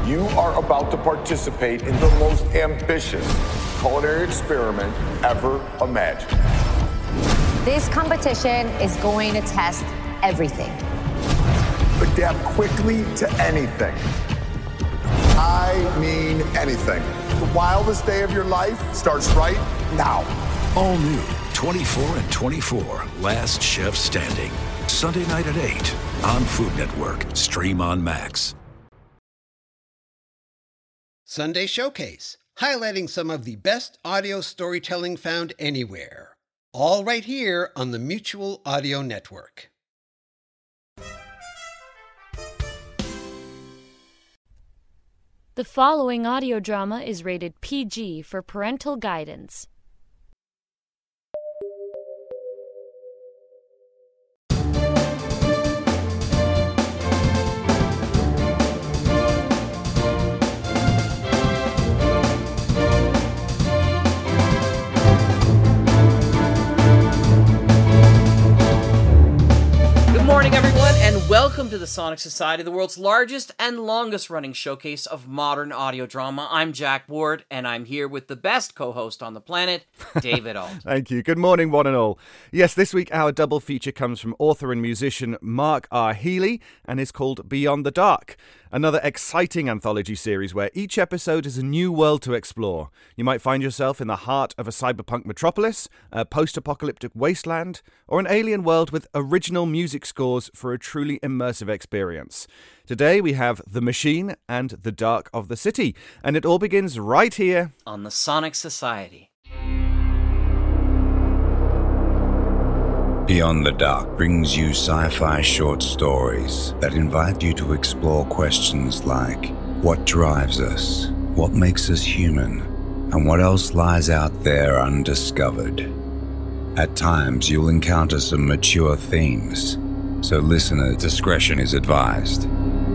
You are about to participate in the most ambitious culinary experiment ever imagined. This competition is going to test everything. Adapt quickly to anything. I mean anything. The wildest day of your life starts right now. All new 24 and 24, Last Chef Standing. Sunday night at 8 on Food Network. Stream on Max. Sunday Showcase, highlighting some of the best audio storytelling found anywhere. All right here on the Mutual Audio Network. The following audio drama is rated PG for parental guidance. Good morning, everyone, and welcome to the Sonic Society, the world's largest and longest-running showcase of modern audio drama. I'm Jack Ward, and I'm here with the best co-host on the planet, David Ault. Thank you. Good morning, one and all. Yes, this week our double feature comes from author and musician Mark R. Healy and is called Beyond the Dark, another exciting anthology series where each episode is a new world to explore. You might find yourself in the heart of a cyberpunk metropolis, a post-apocalyptic wasteland, or an alien world with original music scores for a truly immersive experience. Today we have The Machine and The Dark of the City, and it all begins right here on the Sonic Society. Beyond the Dark brings you sci-fi short stories that invite you to explore questions like what drives us, what makes us human, and what else lies out there undiscovered. At times, you'll encounter some mature themes, so listener discretion is advised.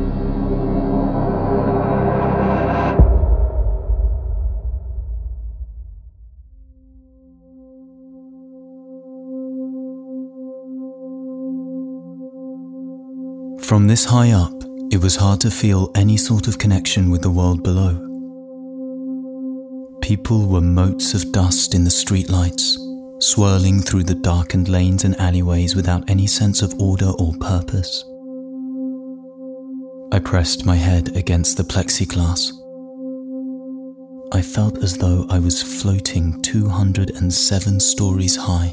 From this high up, it was hard to feel any sort of connection with the world below. People were motes of dust in the streetlights, swirling through the darkened lanes and alleyways without any sense of order or purpose. I pressed my head against the plexiglass. I felt as though I was floating 207 stories high.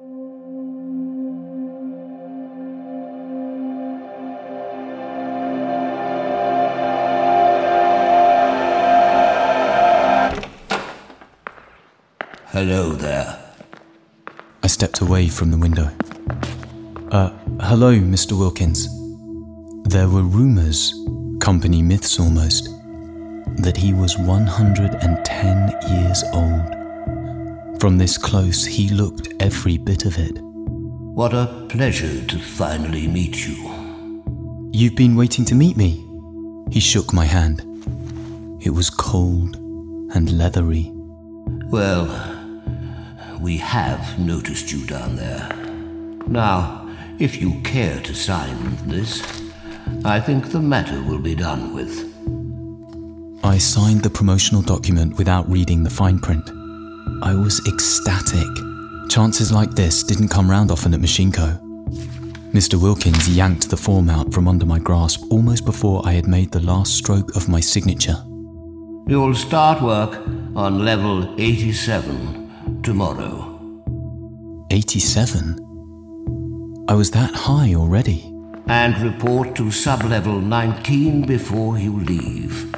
Hello there. I stepped away from the window. Hello, Mr. Wilkins. There were rumors, company myths almost, that he was 110 years old. From this close, he looked every bit of it. What a pleasure to finally meet you. You've been waiting to meet me? He shook my hand. It was cold and leathery. Well, we have noticed you down there. Now, if you care to sign this, I think the matter will be done with. I signed the promotional document without reading the fine print. I was ecstatic. Chances like this didn't come round often at Machine Co. Mr. Wilkins yanked the form out from under my grasp almost before I had made the last stroke of my signature. You'll start work on level 87 tomorrow. 87? I was that high already. And report to sub-level 19 before you leave.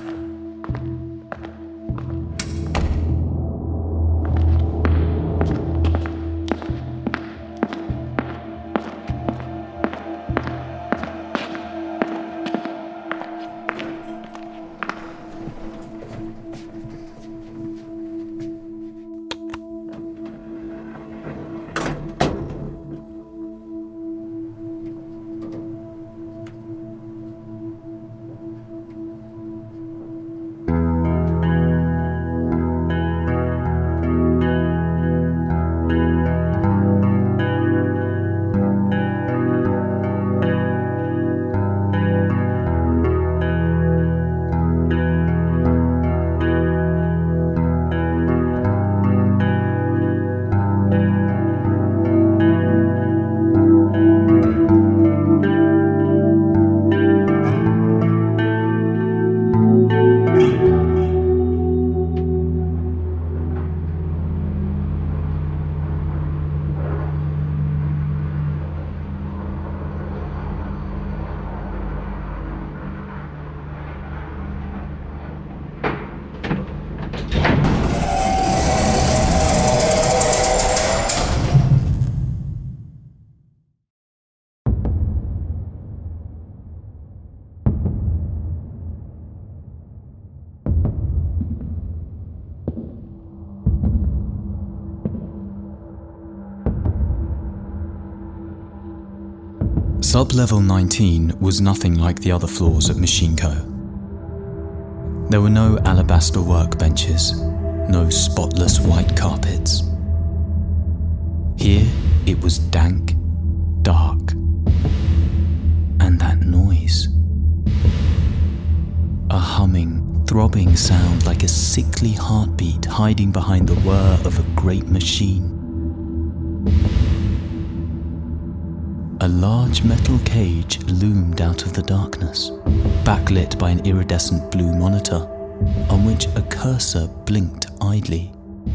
Sub-level 19 was nothing like the other floors at Machine Co. There were no alabaster workbenches, no spotless white carpets. Here it was dank, dark, and that noise. A humming, throbbing sound like a sickly heartbeat hiding behind the whir of a great machine. A large metal cage loomed out of the darkness, backlit by an iridescent blue monitor, on which a cursor blinked idly.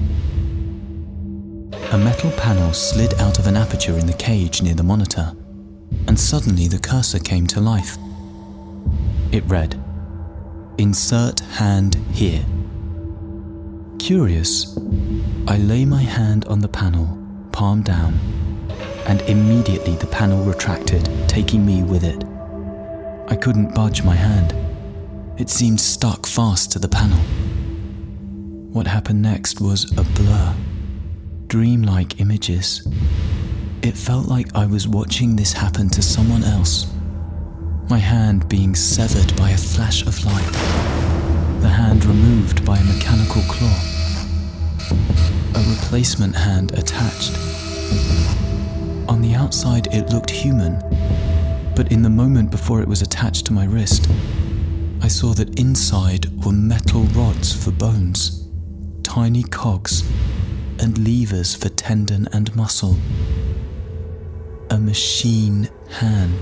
A metal panel slid out of an aperture in the cage near the monitor, and suddenly the cursor came to life. It read, "Insert hand here." Curious, I lay my hand on the panel, palm down, and immediately the panel retracted, taking me with it. I couldn't budge my hand. It seemed stuck fast to the panel. What happened next was a blur. Dreamlike images. It felt like I was watching this happen to someone else. My hand being severed by a flash of light. The hand removed by a mechanical claw. A replacement hand attached. On the outside it looked human, but in the moment before it was attached to my wrist, I saw that inside were metal rods for bones, tiny cogs, and levers for tendon and muscle. A machine hand.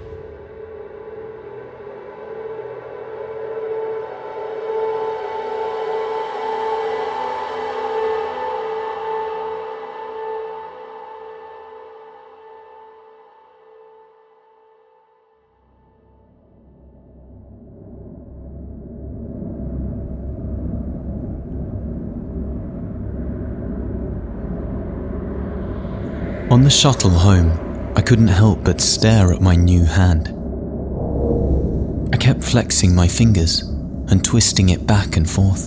On the shuttle home, I couldn't help but stare at my new hand. I kept flexing my fingers and twisting it back and forth.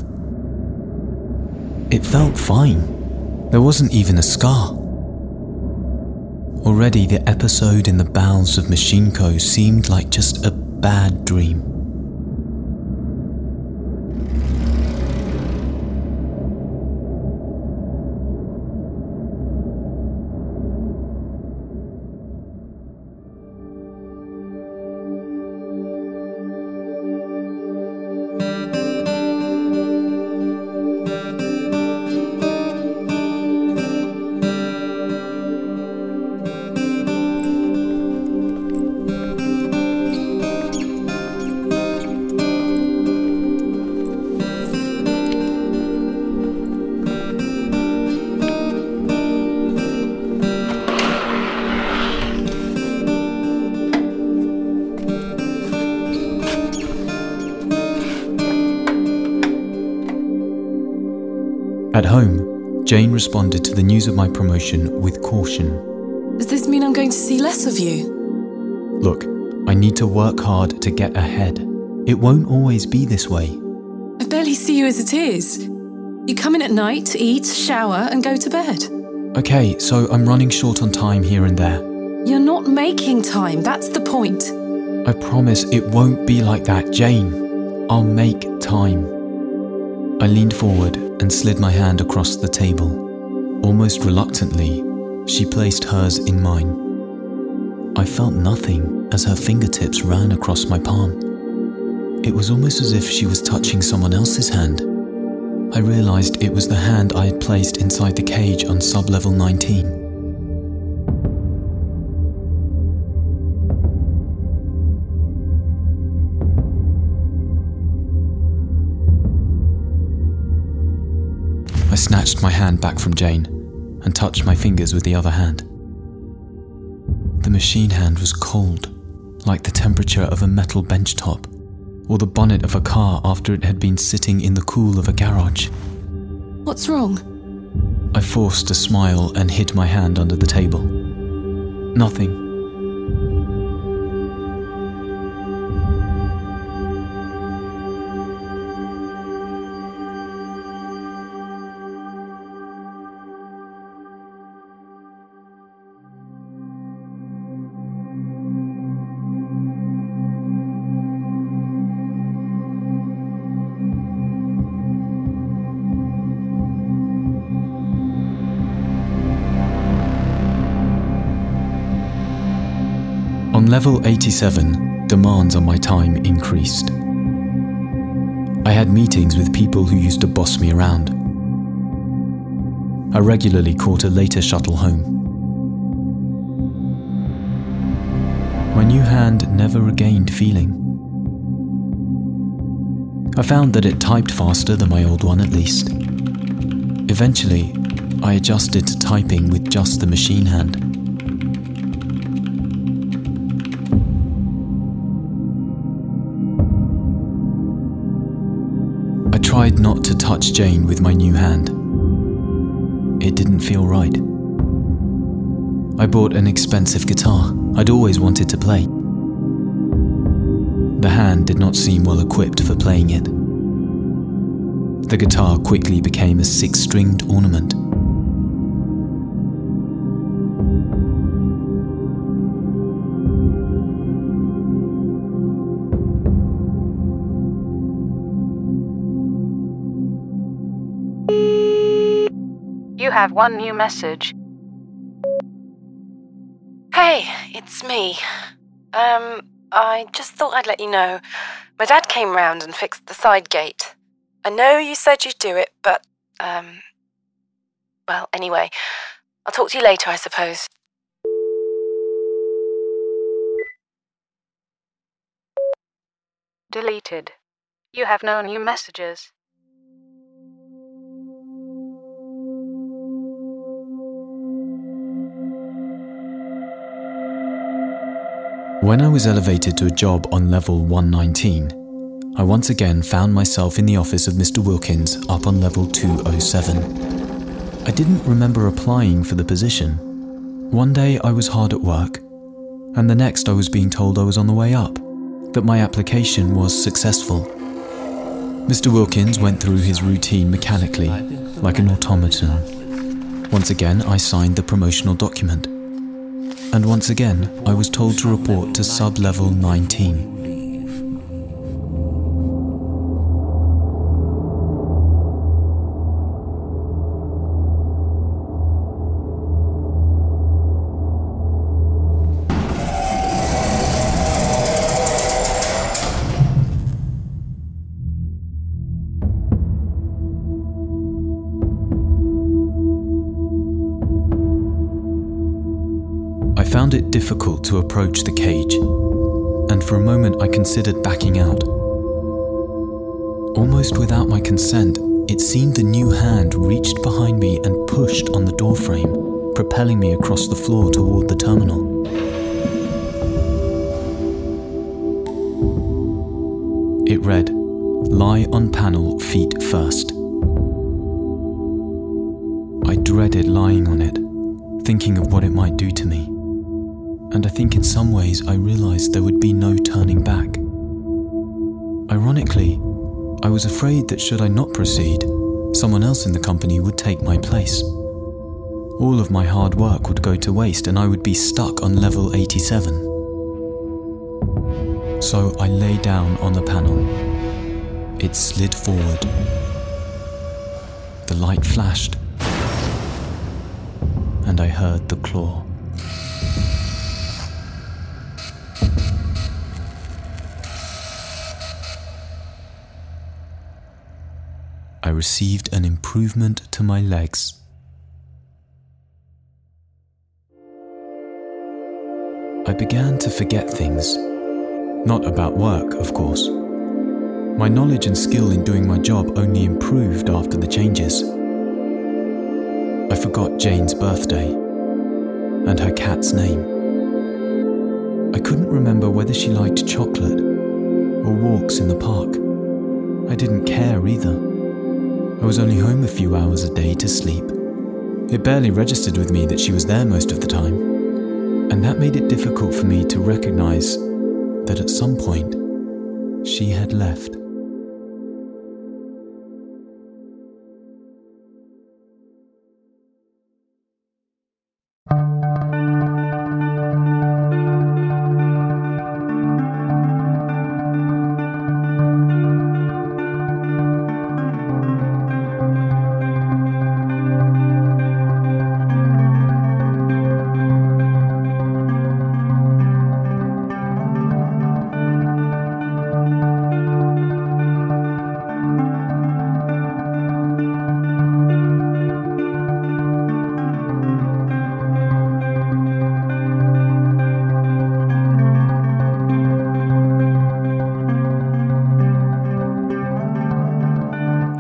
It felt fine. There wasn't even a scar. Already the episode in the bowels of Machine Co. seemed like just a bad dream. At home, Jane responded to the news of my promotion with caution. Does this mean I'm going to see less of you? Look, I need to work hard to get ahead. It won't always be this way. I barely see you as it is. You come in at night, eat, shower, and go to bed. Okay, so I'm running short on time here and there. You're not making time, that's the point. I promise it won't be like that, Jane. I'll make time. I leaned forward and slid my hand across the table. Almost reluctantly, she placed hers in mine. I felt nothing as her fingertips ran across my palm. It was almost as if she was touching someone else's hand. I realized it was the hand I had placed inside the cage on sub-level 19. I snatched my hand back from Jane and touched my fingers with the other hand. The machine hand was cold, like the temperature of a metal bench top, or the bonnet of a car after it had been sitting in the cool of a garage. What's wrong? I forced a smile and hid my hand under the table. Nothing. On level 87, demands on my time increased. I had meetings with people who used to boss me around. I regularly caught a later shuttle home. My new hand never regained feeling. I found that it typed faster than my old one, at least. Eventually, I adjusted to typing with just the machine hand. I tried not to touch Jane with my new hand. It didn't feel right. I bought an expensive guitar I'd always wanted to play. The hand did not seem well equipped for playing it. The guitar quickly became a 6-stringed ornament. You have one new message. Hey, it's me. I just thought I'd let you know. My dad came round and fixed the side gate. I know you said you'd do it, but, well, anyway, I'll talk to you later, I suppose. Deleted. You have no new messages. When I was elevated to a job on level 119, I once again found myself in the office of Mr. Wilkins up on level 207. I didn't remember applying for the position. One day I was hard at work, and the next I was being told I was on the way up, that my application was successful. Mr. Wilkins went through his routine mechanically, like an automaton. Once again I signed the promotional document. And once again, I was told to report to sub-level 19. I found it difficult to approach the cage, and for a moment I considered backing out. Almost without my consent, it seemed the new hand reached behind me and pushed on the doorframe, propelling me across the floor toward the terminal. It read, "Lie on panel, feet first." I dreaded lying on it, thinking of what it might do to me. And I think in some ways I realized there would be no turning back. Ironically, I was afraid that should I not proceed, someone else in the company would take my place. All of my hard work would go to waste and I would be stuck on level 87. So I lay down on the panel. It slid forward. The light flashed, and I heard the claw. I received an improvement to my legs. I began to forget things. Not about work, of course. My knowledge and skill in doing my job only improved after the changes. I forgot Jane's birthday and her cat's name. I couldn't remember whether she liked chocolate or walks in the park. I didn't care either. I was only home a few hours a day to sleep. It barely registered with me that she was there most of the time, and that made it difficult for me to recognize that at some point she had left.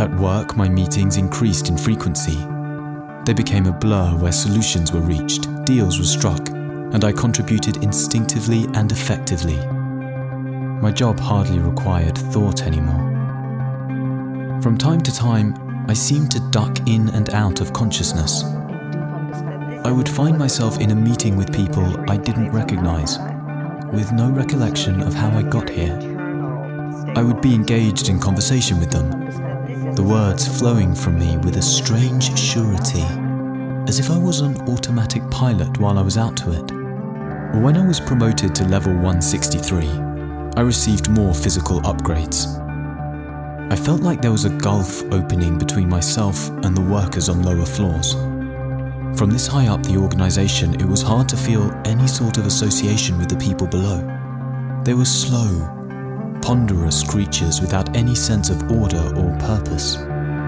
At work, my meetings increased in frequency. They became a blur where solutions were reached, deals were struck, and I contributed instinctively and effectively. My job hardly required thought anymore. From time to time, I seemed to duck in and out of consciousness. I would find myself in a meeting with people I didn't recognize, with no recollection of how I got here. I would be engaged in conversation with them, the words flowing from me with a strange surety, as if I was an automatic pilot while I was out to it. When I was promoted to level 163, I received more physical upgrades. I felt like there was a gulf opening between myself and the workers on lower floors. From this high up the organization, it was hard to feel any sort of association with the people below. They were slow, ponderous creatures without any sense of order or purpose.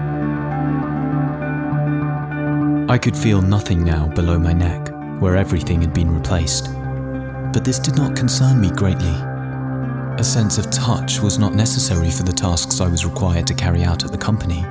I could feel nothing now below my neck, where everything had been replaced. But this did not concern me greatly. A sense of touch was not necessary for the tasks I was required to carry out at the company.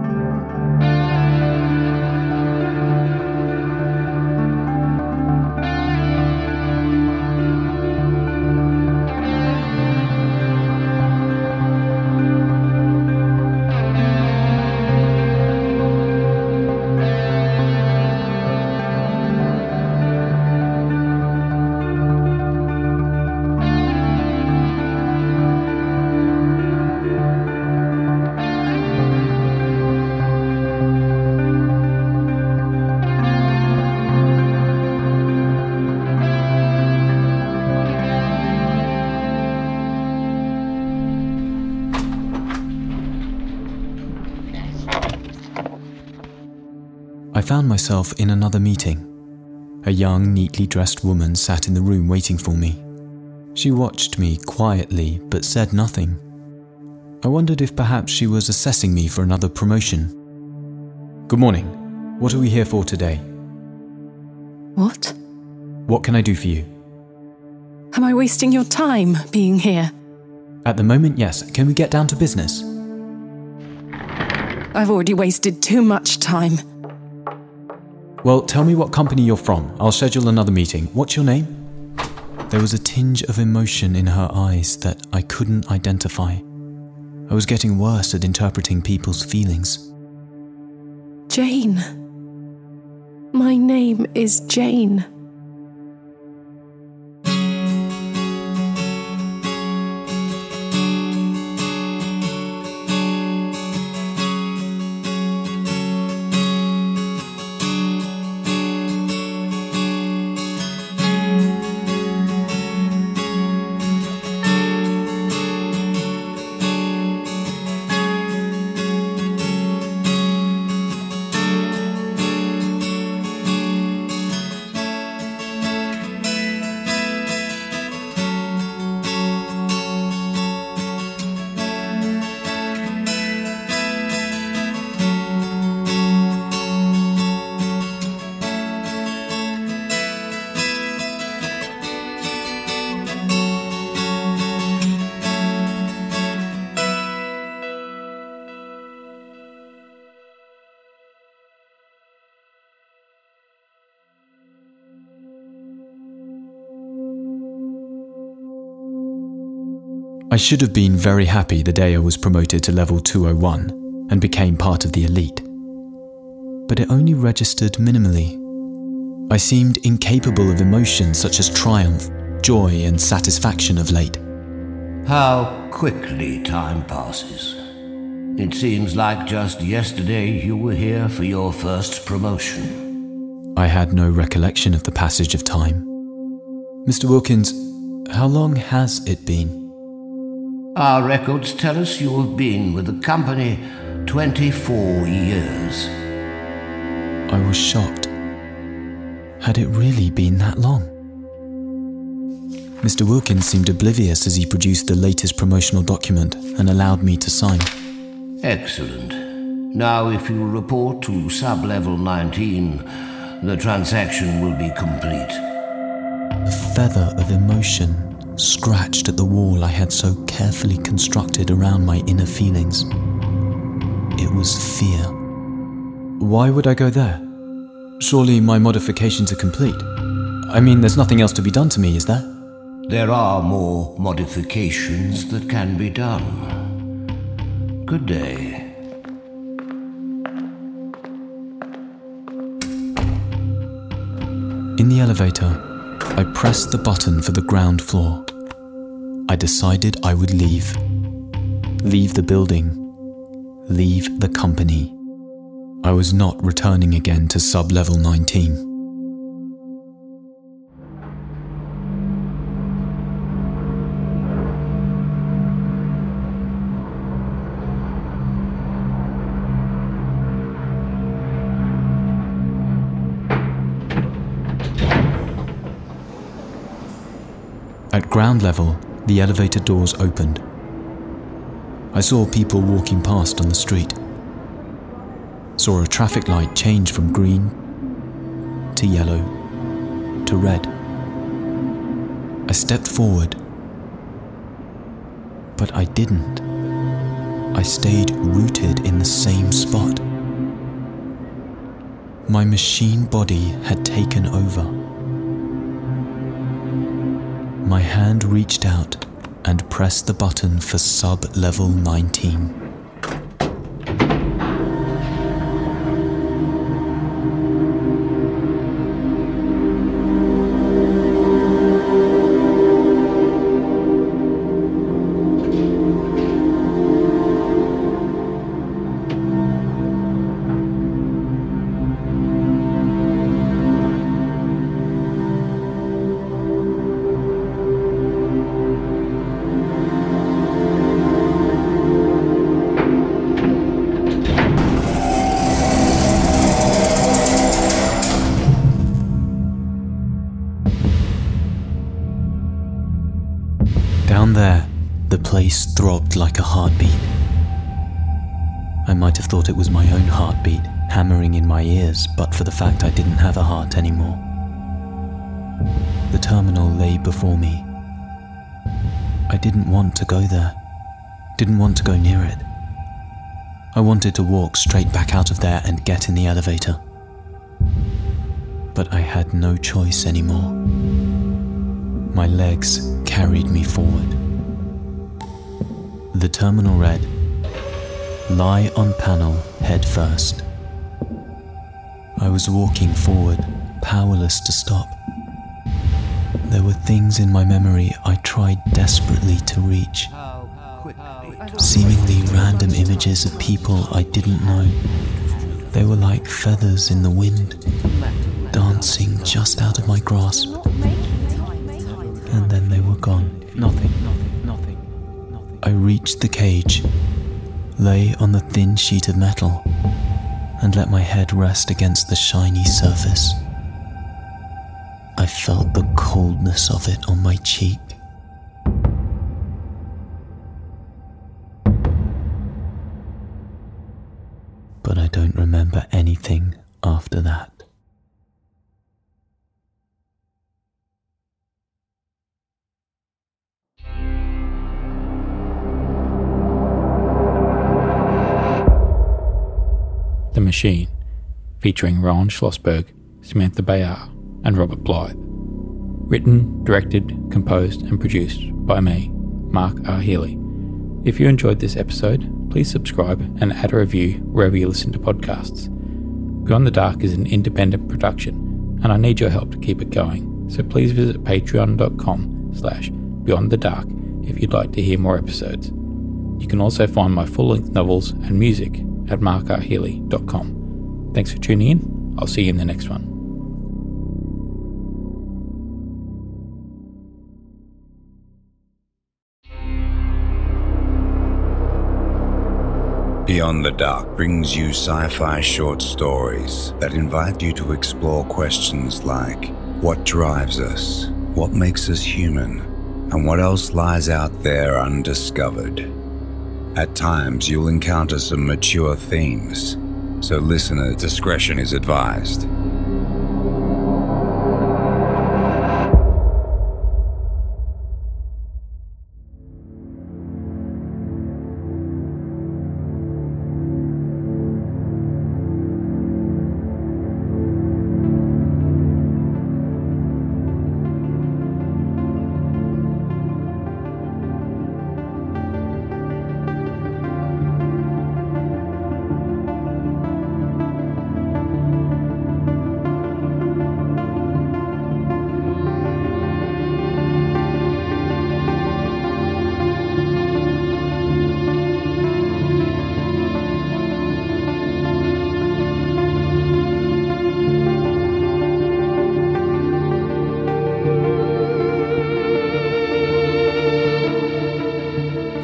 I found myself in another meeting. A young, neatly dressed woman sat in the room waiting for me. She watched me quietly but said nothing. I wondered if perhaps she was assessing me for another promotion. Good morning. What are we here for today? What? What can I do for you? Am I wasting your time being here? At the moment, yes. Can we get down to business? I've already wasted too much time. Well, tell me what company you're from. I'll schedule another meeting. What's your name? There was a tinge of emotion in her eyes that I couldn't identify. I was getting worse at interpreting people's feelings. Jane. My name is Jane. I should have been very happy the day I was promoted to level 201 and became part of the elite. But it only registered minimally. I seemed incapable of emotions such as triumph, joy, and satisfaction of late. How quickly time passes. It seems like just yesterday you were here for your first promotion. I had no recollection of the passage of time. Mr. Wilkins, how long has it been? Our records tell us you have been with the company 24 years. I was shocked. Had it really been that long? Mr. Wilkins seemed oblivious as he produced the latest promotional document and allowed me to sign. Excellent. Now if you report to sub-level 19, the transaction will be complete. A feather of emotion scratched at the wall I had so carefully constructed around my inner feelings. It was fear. Why would I go there? Surely my modifications are complete. I mean, there's nothing else to be done to me, is there? There are more modifications that can be done. Good day. In the elevator, I pressed the button for the ground floor. I decided I would leave. Leave the building. Leave the company. I was not returning again to sub-level 19. At ground level, the elevator doors opened. I saw people walking past on the street. Saw a traffic light change from green to yellow to red. I stepped forward, but I didn't. I stayed rooted in the same spot. My machine body had taken over. My hand reached out and pressed the button for sub-level 19. Down there, the place throbbed like a heartbeat. I might have thought it was my own heartbeat hammering in my ears, but for the fact I didn't have a heart anymore. The terminal lay before me. I didn't want to go there, didn't want to go near it. I wanted to walk straight back out of there and get in the elevator. But I had no choice anymore. My legs carried me forward. The terminal read, "Lie on panel head first." I was walking forward, powerless to stop. There were things in my memory I tried desperately to reach. Seemingly random images of people I didn't know. They were like feathers in the wind, dancing just out of my grasp. And then they were gone. Nothing. I reached the cage, lay on the thin sheet of metal, and let my head rest against the shiny surface. I felt the coldness of it on my cheek. But I don't remember anything after that. The Machine, featuring Rowan Schlossberg, Samantha Bayar, and Robert Blythe. Written, directed, composed, and produced by me, Mark R. Healy. If you enjoyed this episode, please subscribe and add a review wherever you listen to podcasts. Beyond the Dark is an independent production, and I need your help to keep it going, so please visit patreon.com/beyondthedark if you'd like to hear more episodes. You can also find my full-length novels and music at markrhealy.com. Thanks for tuning in. I'll see you in the next one. Beyond the Dark brings you sci-fi short stories that invite you to explore questions like, what drives us? What makes us human? And what else lies out there undiscovered? At times, you'll encounter some mature themes, so listener discretion is advised.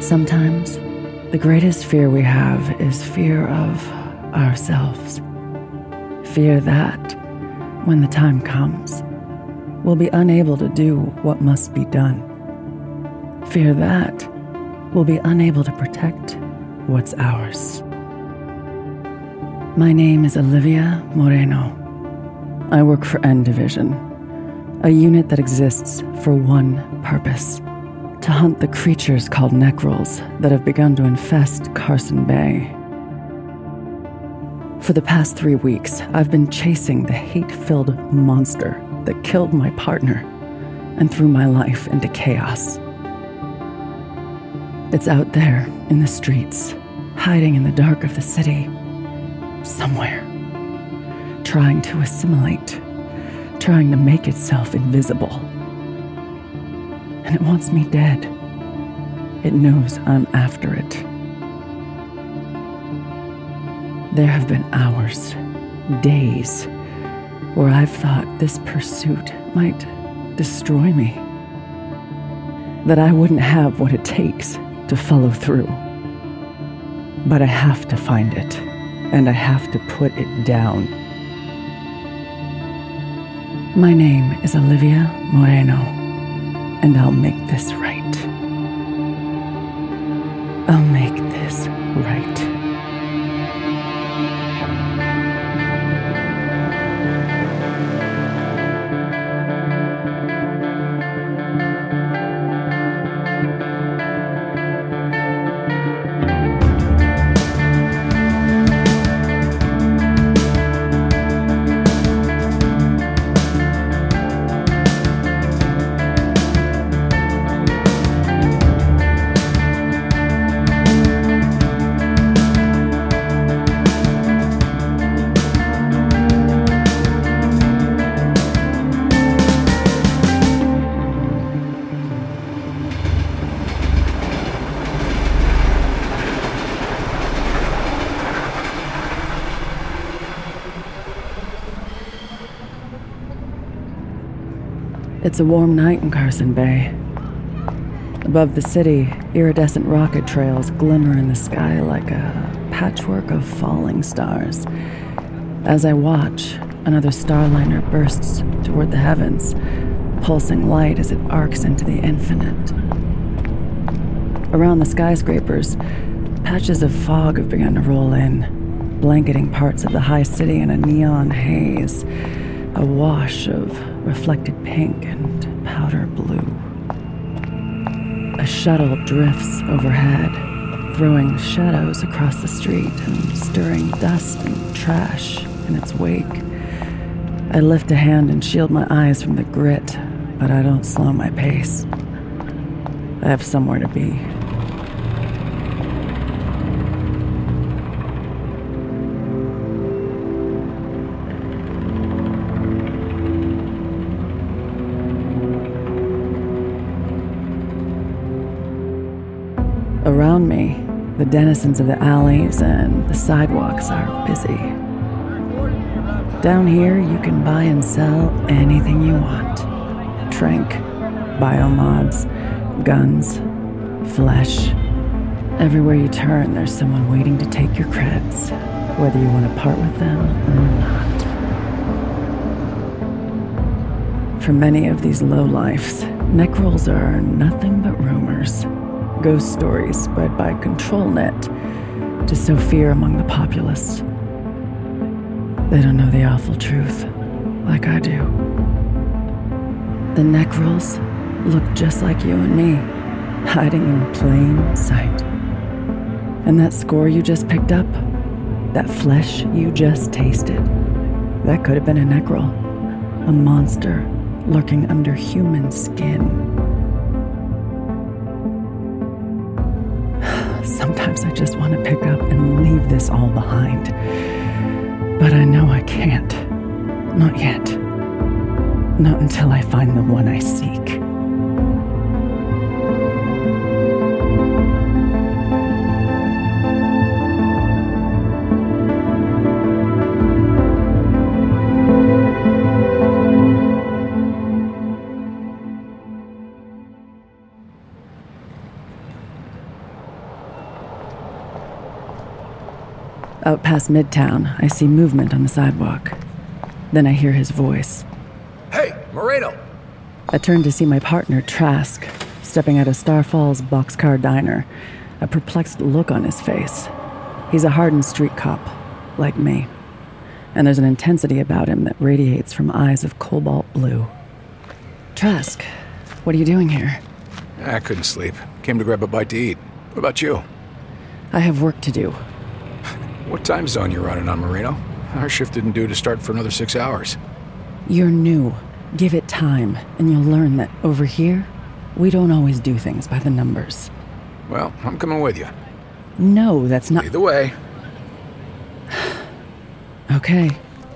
Sometimes, the greatest fear we have is fear of ourselves. Fear that, when the time comes, we'll be unable to do what must be done. Fear that we'll be unable to protect what's ours. My name is Olivia Moreno. I work for N Division, a unit that exists for one purpose: to hunt the creatures called Necrals that have begun to infest Carson Bay. For the past 3 weeks, I've been chasing the hate-filled monster that killed my partner and threw my life into chaos. It's out there in the streets, hiding in the dark of the city, somewhere, trying to assimilate, trying to make itself invisible. And it wants me dead. It knows I'm after it. There have been hours, days, where I've thought this pursuit might destroy me. That I wouldn't have what it takes to follow through. But I have to find it, and I have to put it down. My name is Olivia Moreno, and I'll make this right. I'll make this right. It's a warm night in Carson Bay. Above the city, iridescent rocket trails glimmer in the sky like a patchwork of falling stars. As I watch, another starliner bursts toward the heavens, pulsing light as it arcs into the infinite. Around the skyscrapers, patches of fog have begun to roll in, blanketing parts of the high city in a neon haze, a wash of reflected pink and powder blue. A shuttle drifts overhead, throwing shadows across the street and stirring dust and trash in its wake. I lift a hand and shield my eyes from the grit, but I don't slow my pace. I have somewhere to be. Around me, the denizens of the alleys and the sidewalks are busy. Down here, you can buy and sell anything you want. Trank, biomods, guns, flesh. Everywhere you turn, there's someone waiting to take your creds, whether you want to part with them or not. For many of these lowlifes, Necrals are nothing but rumors. Ghost stories spread by ControlNet to sow fear among the populace. They don't know the awful truth, like I do. The Necrals look just like you and me, hiding in plain sight. And that score you just picked up, that flesh you just tasted, that could have been a Necral, a monster lurking under human skin. Sometimes I just want to pick up and leave this all behind. But I know I can't. Not yet. Not until I find the one I seek. Out past Midtown, I see movement on the sidewalk. Then I hear his voice. Hey, Moreno! I turn to see my partner, Trask, stepping out of Star Falls Boxcar Diner, a perplexed look on his face. He's a hardened street cop, like me. And there's an intensity about him that radiates from eyes of cobalt blue. Trask, what are you doing here? I couldn't sleep. Came to grab a bite to eat. What about you? I have work to do. What time zone you running on, Moreno? Our shift didn't due to start for another 6 hours. You're new. Give it time, and you'll learn that over here, we don't always do things by the numbers. Well, I'm coming with you. No, that's not... Either way. Okay.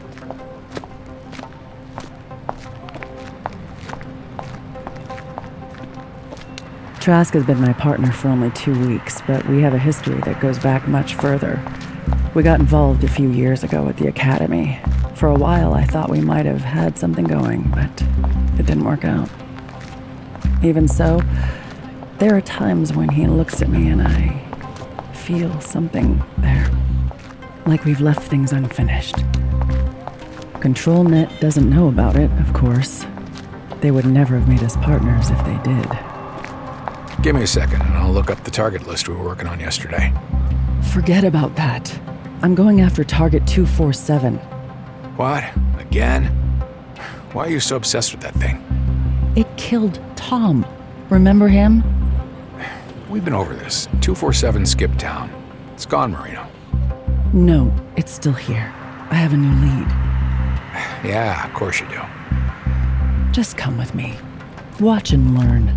Trask has been my partner for only 2 weeks, but we have a history that goes back much further. We got involved a few years ago at the academy. For a while, I thought we might have had something going, but it didn't work out. Even so, there are times when he looks at me and I feel something there. Like we've left things unfinished. ControlNet doesn't know about it, of course. They would never have made us partners if they did. Give me a second and I'll look up the target list we were working on yesterday. Forget about that. I'm going after Target 247. What? Again? Why are you so obsessed with that thing? It killed Tom. Remember him? We've been over this. 247 skipped town. It's gone, Moreno. No, it's still here. I have a new lead. Yeah, of course you do. Just come with me. Watch and learn.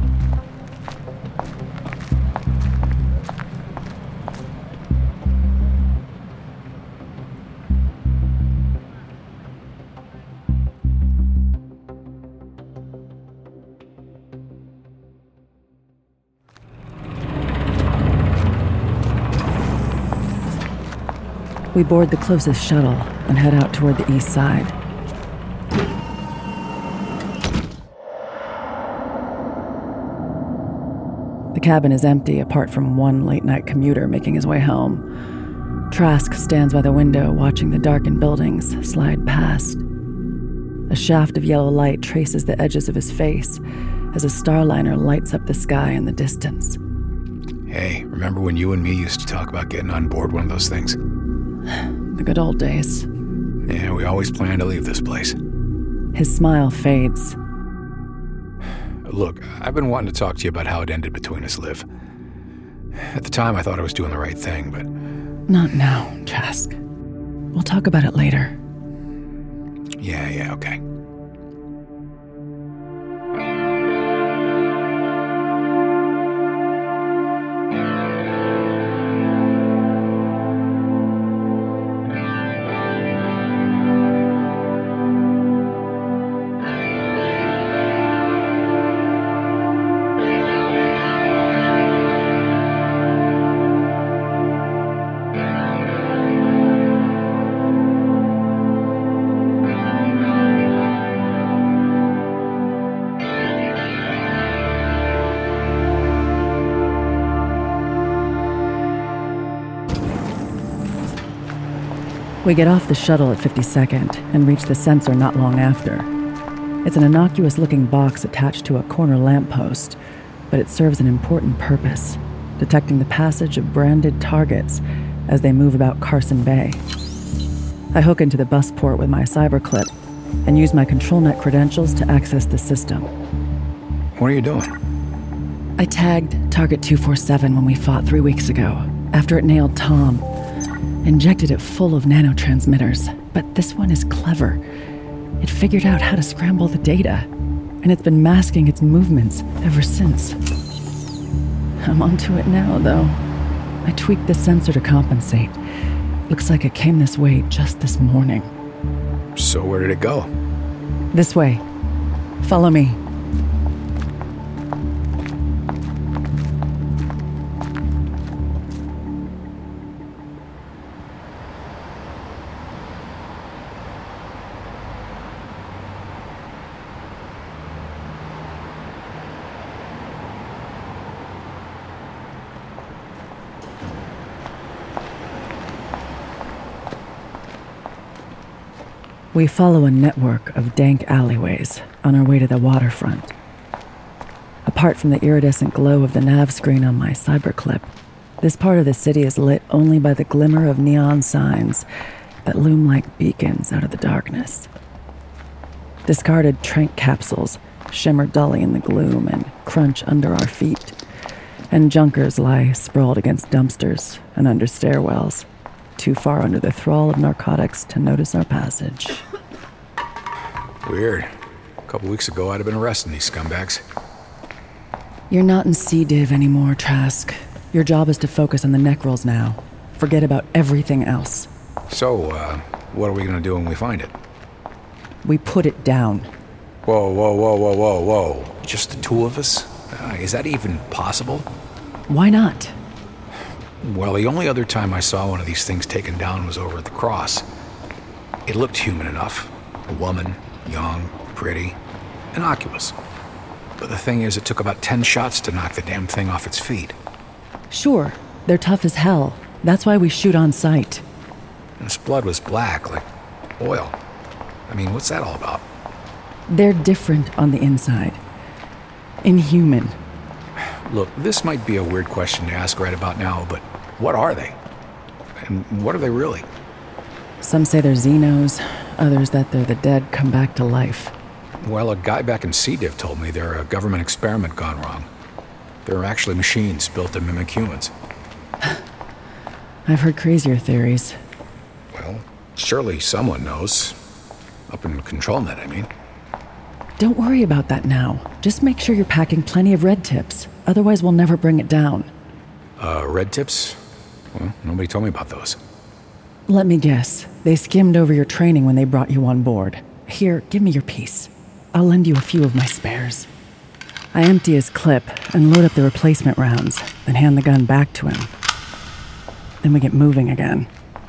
We board the closest shuttle and head out toward the east side. The cabin is empty apart from one late-night commuter making his way home. Trask stands by the window watching the darkened buildings slide past. A shaft of yellow light traces the edges of his face as a starliner lights up the sky in the distance. Hey, remember when you and me used to talk about getting on board one of those things? The good old days. Yeah, we always planned to leave this place. His smile fades. Look, I've been wanting to talk to you about how it ended between us, Liv. At the time, I thought I was doing the right thing, but... Not now, Trask. We'll talk about it later. Yeah, okay. We get off the shuttle at 52nd and reach the sensor not long after. It's an innocuous-looking box attached to a corner lamppost, but it serves an important purpose, detecting the passage of branded targets as they move about Carson Bay. I hook into the bus port with my cyberclip and use my ControlNet credentials to access the system. What are you doing? I tagged Target 247 when we fought 3 weeks ago, after it nailed Tom. Injected it full of nanotransmitters, but this one is clever. It figured out how to scramble the data, and it's been masking its movements ever since. I'm onto it now, though. I tweaked the sensor to compensate. Looks like it came this way just this morning. So where did it go? This way. Follow me. We follow a network of dank alleyways on our way to the waterfront. Apart from the iridescent glow of the nav screen on my cyberclip, this part of the city is lit only by the glimmer of neon signs that loom like beacons out of the darkness. Discarded trank capsules shimmer dully in the gloom and crunch under our feet, and junkers lie sprawled against dumpsters and under stairwells, too far under the thrall of narcotics to notice our passage. Weird. A couple weeks ago, I'd have been arresting these scumbags. You're not in C-Div anymore, Trask. Your job is to focus on the Necrals now. Forget about everything else. So, what are we gonna do when we find it? We put it down. Whoa. Just the two of us? Is that even possible? Why not? Well, the only other time I saw one of these things taken down was over at the Cross. It looked human enough. A woman, young, pretty, innocuous. But the thing is, it took about 10 shots to knock the damn thing off its feet. Sure, they're tough as hell. That's why we shoot on sight. And its blood was black, like oil. I mean, what's that all about? They're different on the inside. Inhuman. Look, this might be a weird question to ask right about now, but what are they? And what are they really? Some say they're Xenos, others that they're the dead come back to life. Well, a guy back in C-Div told me they're a government experiment gone wrong. They're actually machines built to mimic humans. I've heard crazier theories. Well, surely someone knows. Up in ControlNet, I mean. Don't worry about that now. Just make sure you're packing plenty of red tips. Otherwise, we'll never bring it down. Red tips? Well, nobody told me about those. Let me guess. They skimmed over your training when they brought you on board. Here, give me your piece. I'll lend you a few of my spares. I empty his clip and load up the replacement rounds, then hand the gun back to him. Then we get moving again.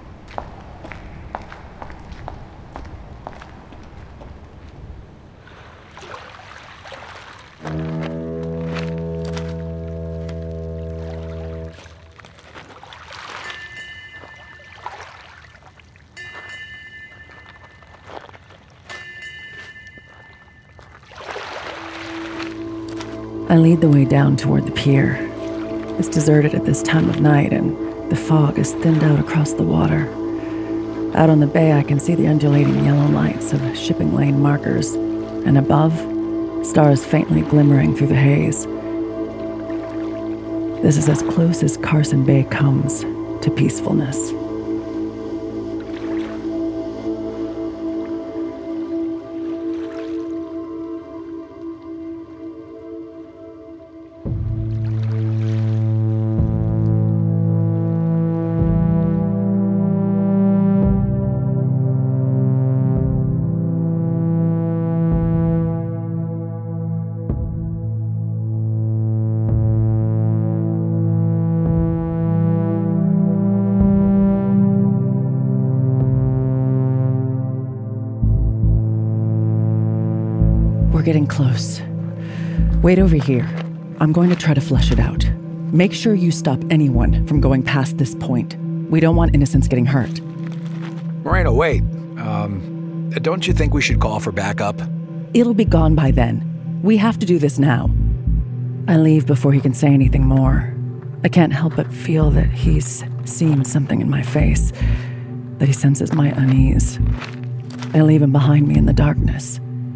I lead the way down toward the pier. It's deserted at this time of night, and the fog is thinned out across the water. Out on the bay, I can see the undulating yellow lights of shipping lane markers, and above, stars faintly glimmering through the haze. This is as close as Carson Bay comes to peacefulness. We're getting close. Wait over here. I'm going to try to flesh it out. Make sure you stop anyone from going past this point. We don't want innocents getting hurt. Moreno, wait. Don't you think we should call for backup? It'll be gone by then. We have to do this now. I leave before he can say anything more. I can't help but feel that he's seen something in my face, that he senses my unease. I leave him behind me in the darkness.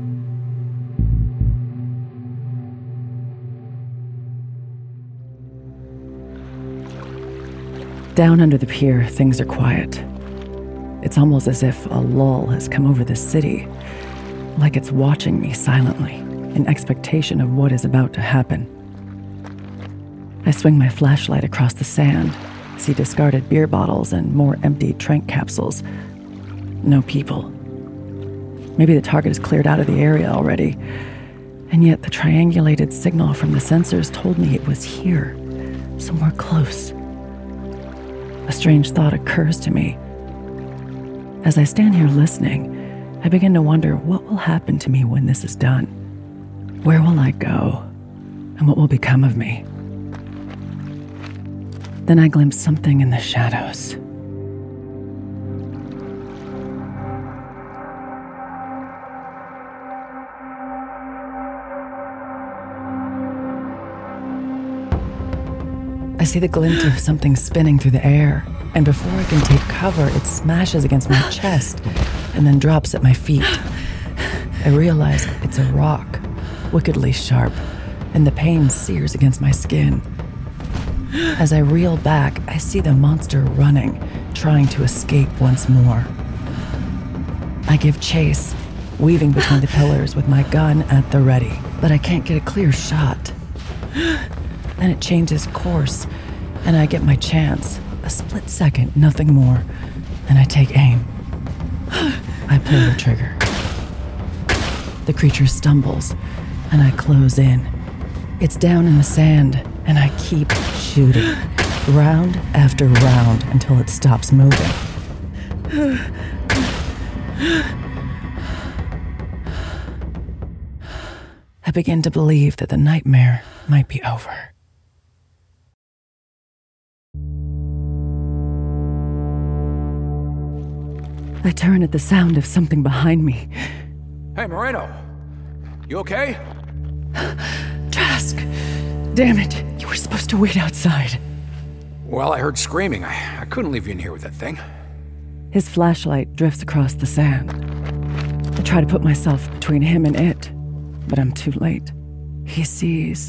Down under the pier, things are quiet. It's almost as if a lull has come over the city, like it's watching me silently, in expectation of what is about to happen. I swing my flashlight across the sand, see discarded beer bottles and more empty trank capsules. No people. Maybe the target is cleared out of the area already, and yet the triangulated signal from the sensors told me it was here, somewhere close. A strange thought occurs to me. As I stand here listening, I begin to wonder what will happen to me when this is done. Where will I go? And what will become of me? Then I glimpse something in the shadows. see the glint of something spinning through the air, and before I can take cover, it smashes against my chest and then drops at my feet. I realize it's a rock, wickedly sharp, and the pain sears against my skin. As I reel back, I see the monster running, trying to escape once more. I give chase, weaving between the pillars with my gun at the ready, but I can't get a clear shot. Then it changes course, and I get my chance. A split second, nothing more, and I take aim. I pull the trigger. The creature stumbles, and I close in. It's down in the sand, and I keep shooting, round after round, until it stops moving. I begin to believe that the nightmare might be over. I turn at the sound of something behind me. Hey, Moreno. You okay? Trask! Damn it, you were supposed to wait outside. Well, I heard screaming. I couldn't leave you in here with that thing. His flashlight drifts across the sand. I try to put myself between him and it, but I'm too late. He sees.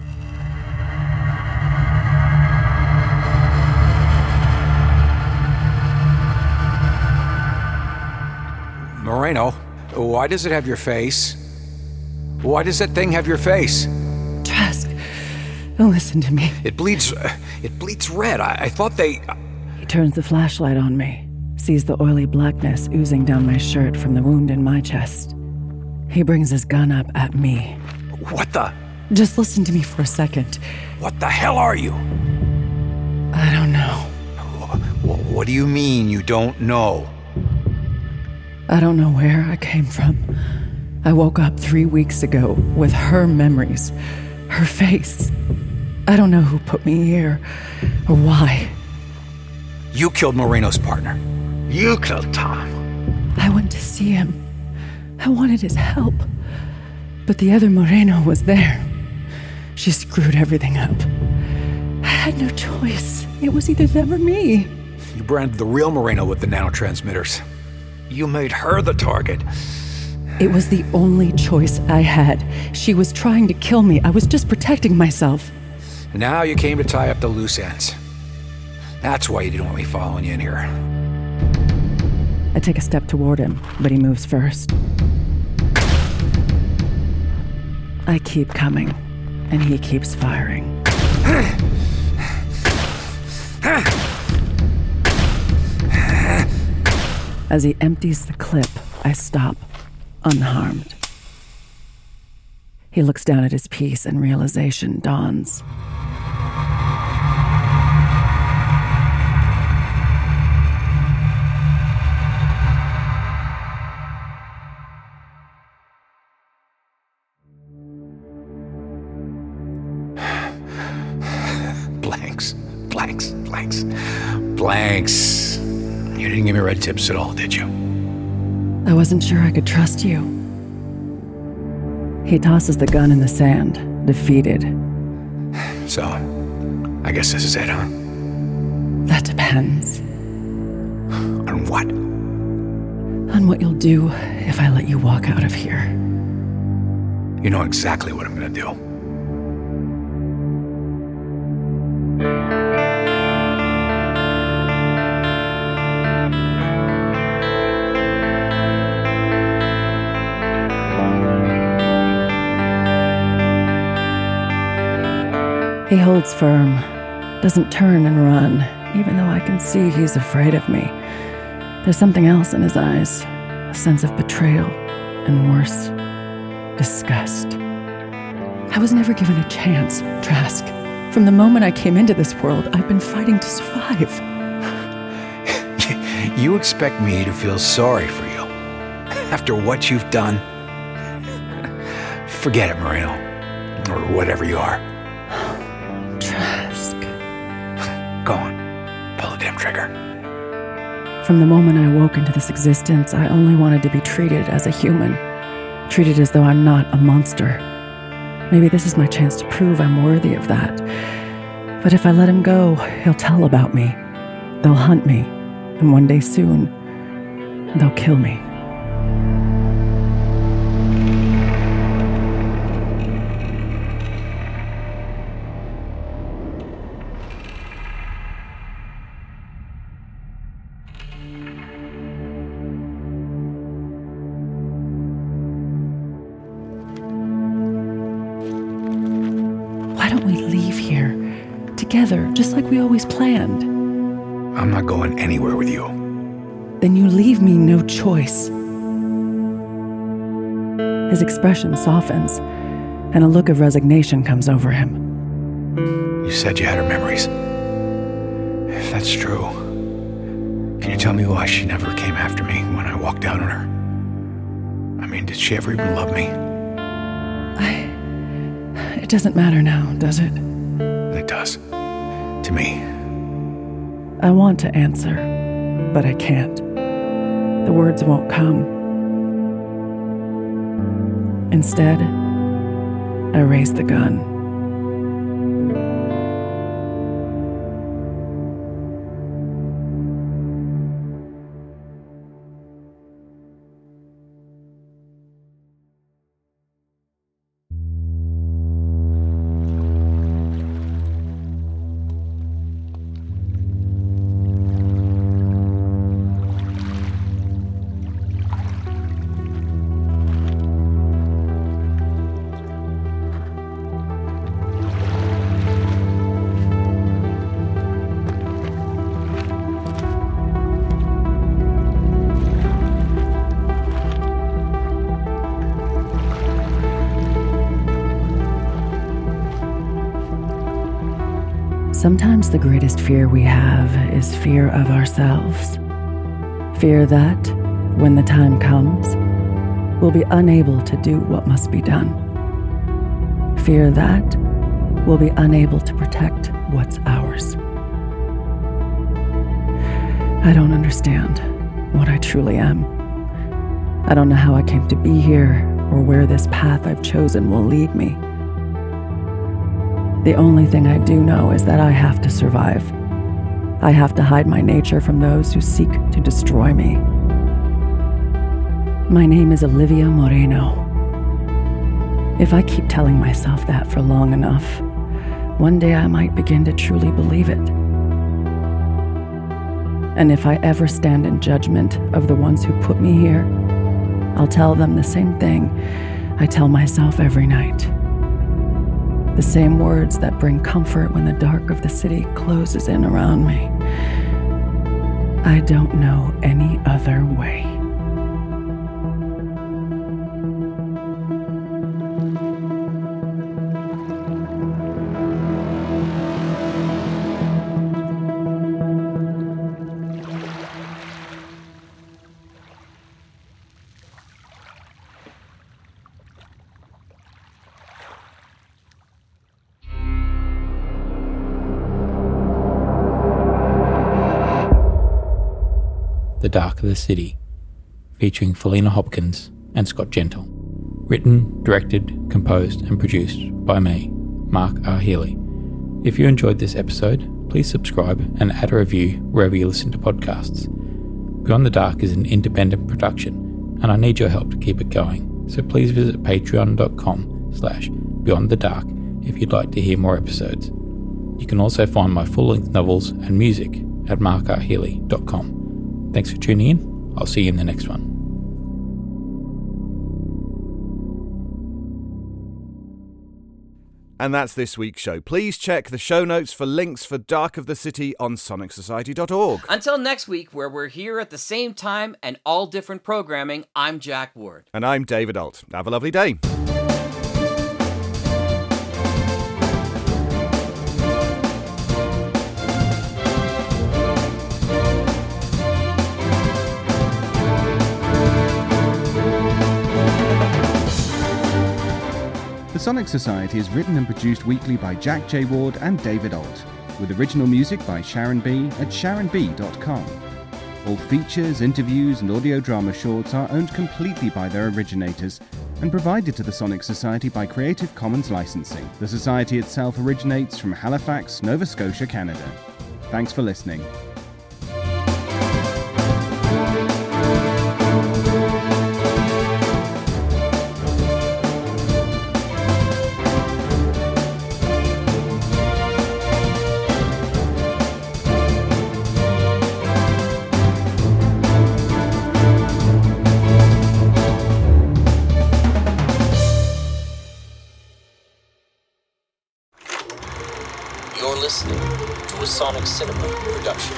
Moreno, why does it have your face? Why does that thing have your face? Trask, don't listen to me. It bleeds red. I thought they... He turns the flashlight on me, sees the oily blackness oozing down my shirt from the wound in my chest. He brings his gun up at me. What the? Just listen to me for a second. What the hell are you? I don't know. What do you mean you don't know? I don't know where I came from. I woke up 3 weeks ago with her memories, her face. I don't know who put me here or why. You killed Moreno's partner. You killed Tom. I went to see him. I wanted his help. But the other Moreno was there. She screwed everything up. I had no choice. It was either them or me. You branded the real Moreno with the nanotransmitters. You made her the target. It was the only choice I had. She was trying to kill me. I was just protecting myself. Now you came to tie up the loose ends. That's why you didn't want me following you in here. I take a step toward him, but he moves first. I keep coming, and he keeps firing. As he empties the clip, I stop, unharmed. He looks down at his piece and realization dawns. Blanks. You didn't give me red tips at all, did you? I wasn't sure I could trust you. He tosses the gun in the sand, defeated. So, I guess this is it, huh? That depends. On what? On what you'll do if I let you walk out of here. You know exactly what I'm gonna do. He holds firm, doesn't turn and run, even though I can see he's afraid of me. There's something else in his eyes, a sense of betrayal, and worse, disgust. I was never given a chance, Trask. From the moment I came into this world, I've been fighting to survive. You expect me to feel sorry for you? After what you've done? Forget it, Moreno. Or whatever you are. Trask. Go on. Pull the damn trigger. From the moment I woke into this existence, I only wanted to be treated as a human. Treated as though I'm not a monster. Maybe this is my chance to prove I'm worthy of that. But if I let him go, he'll tell about me. They'll hunt me, and one day soon, they'll kill me. Why don't we leave here, together, just like we always planned? I'm not going anywhere with you. Then you leave me no choice. His expression softens, and a look of resignation comes over him. You said you had her memories. If that's true, can you tell me why she never came after me when I walked down on her? I mean, did she ever even love me? It doesn't matter now, does it? It does. To me. I want to answer, but I can't. The words won't come. Instead, I raise the gun. Sometimes the greatest fear we have is fear of ourselves. Fear that, when the time comes, we'll be unable to do what must be done. Fear that we'll be unable to protect what's ours. I don't understand what I truly am. I don't know how I came to be here or where this path I've chosen will lead me. The only thing I do know is that I have to survive. I have to hide my nature from those who seek to destroy me. My name is Olivia Moreno. If I keep telling myself that for long enough, one day I might begin to truly believe it. And if I ever stand in judgment of the ones who put me here, I'll tell them the same thing I tell myself every night. The same words that bring comfort when the dark of the city closes in around me. I don't know any other way. The Dark of the City, featuring Felina Hopkins and Scott Gentle. Written, directed, composed and produced by me, Mark R. Healy. If you enjoyed this episode, please subscribe and add a review wherever you listen to podcasts. Beyond the Dark is an independent production, and I need your help to keep it going, so please visit patreon.com/beyondthedark if you'd like to hear more episodes. You can also find my full-length novels and music at markrhealy.com. Thanks for tuning in. I'll see you in the next one. And that's this week's show. Please check the show notes for links for Dark of the City on sonicsociety.org. Until next week, where we're here at the same time and all different programming, I'm Jack Ward. And I'm David Alt. Have a lovely day. The Sonic Society is written and produced weekly by Jack J. Ward and David Alt, with original music by Sharon B. at sharonb.com. All features, interviews and audio drama shorts are owned completely by their originators and provided to the Sonic Society by Creative Commons licensing. The Society itself originates from Halifax, Nova Scotia, Canada. Thanks for listening. Sonic Cinema production.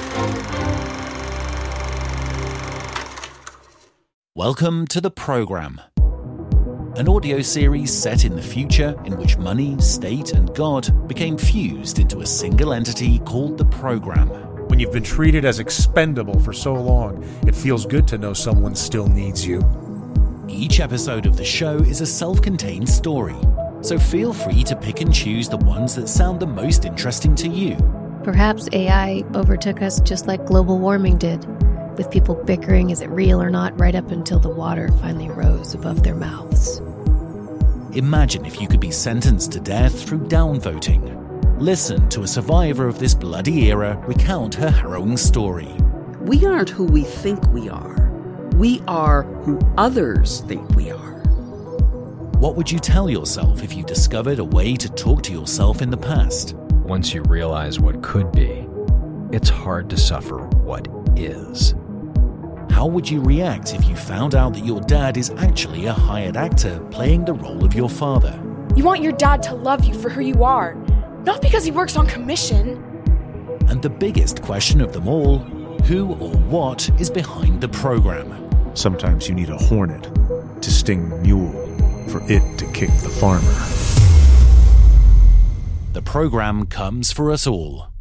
Welcome to The Program, an audio series set in the future in which money, state, and God became fused into a single entity called The Program. When you've been treated as expendable for so long, it feels good to know someone still needs you. Each episode of the show is a self-contained story, so feel free to pick and choose the ones that sound the most interesting to you. Perhaps AI overtook us just like global warming did, with people bickering is it real or not right up until the water finally rose above their mouths. Imagine if you could be sentenced to death through downvoting. Listen to a survivor of this bloody era recount her harrowing story. We aren't who we think we are. We are who others think we are. What would you tell yourself if you discovered a way to talk to yourself in the past? Once you realize what could be, it's hard to suffer what is. How would you react if you found out that your dad is actually a hired actor playing the role of your father? You want your dad to love you for who you are, not because he works on commission. And the biggest question of them all, who or what is behind the program? Sometimes you need a hornet to sting the mule for it to kick the farmer. The program comes for us all.